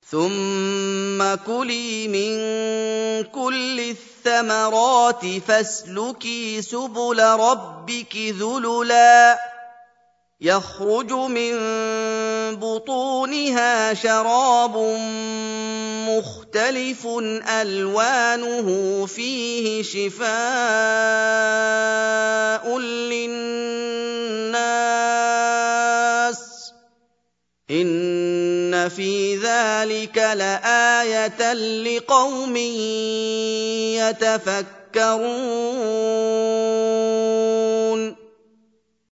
ثُمَّ كُلِي مِن كُلِّ الثَّمَرَاتِ فَاسْلُكِي سُبُلَ رَبِّكِ ذُلُلًا يَخْرُجُ مِن بُطُونِهَا شَرَابٌ مُّخْتَلِفٌ أَلْوَانُهُ فِيهِ شِفَاءٌ لِّلنَّاسِ ۗ إِنَّ فِي ذَٰلِكَ لَآيَةً لِّقَوْمٍ يَتَفَكَّرُونَ